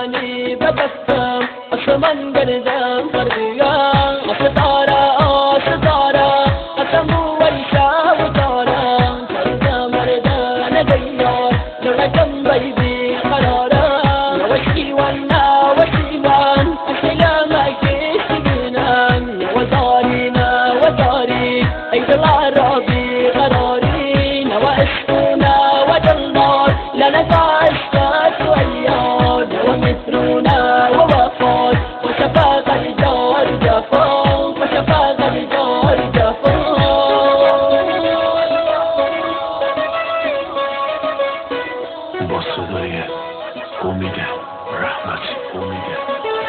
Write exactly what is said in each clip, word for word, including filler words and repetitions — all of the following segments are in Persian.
زماني بقسم أسمن قردم فرقيا أستارا أستارا أسمو ويشا وطارا فردا مردا نقيا لولا جنبي بي قرارا وشي وانا وشي وان أسلامك سجنا وزارينا وزاري أيد العربي قراري وأسكنا وجلال لنا تعشت ويانا ومثلنا ووفات وشفاق الجار جفا وشفاق الجار جفا با صدای امید رحمت امید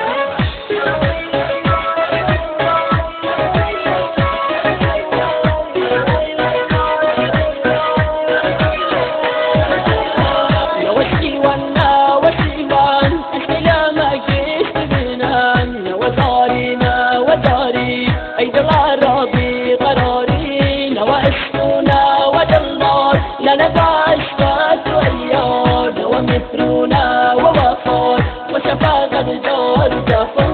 أيد العربي قرارين وأسكنا وجلال لنا بعشقات وأياد ومثلنا ووفات وشفاق الجار جفا